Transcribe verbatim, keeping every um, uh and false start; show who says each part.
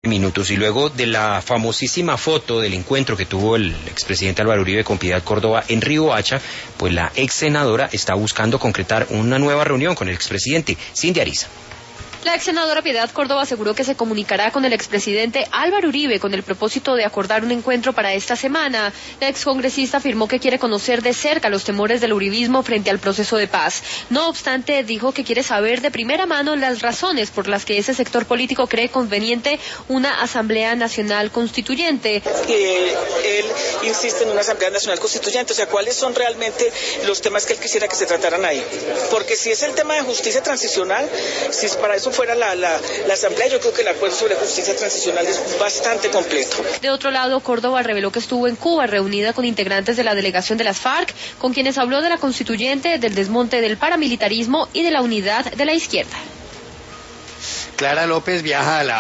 Speaker 1: minutos. Y luego de la famosísima foto del encuentro que tuvo el expresidente Álvaro Uribe con Piedad Córdoba en Riohacha, pues la ex senadora está buscando concretar una nueva reunión con el expresidente. Cindy Ariza.
Speaker 2: La ex senadora Piedad Córdoba aseguró que se comunicará con el expresidente Álvaro Uribe con el propósito de acordar un encuentro para esta semana. La excongresista afirmó que quiere conocer de cerca los temores del uribismo frente al proceso de paz. No obstante, dijo que quiere saber de primera mano las razones por las que ese sector político cree conveniente una Asamblea Nacional Constituyente.
Speaker 3: Eh, él insiste en una Asamblea Nacional Constituyente, o sea, ¿cuáles son realmente los temas que él quisiera que se trataran ahí? Porque si es el tema de justicia transicional, si es para eso fuera la, la, la Asamblea, yo creo que el acuerdo sobre justicia transicional es bastante completo.
Speaker 2: De otro lado, Córdoba reveló que estuvo en Cuba reunida con integrantes de la delegación de las FARC, con quienes habló de la constituyente, del desmonte del paramilitarismo y de la unidad de la izquierda.
Speaker 4: Clara López viaja a la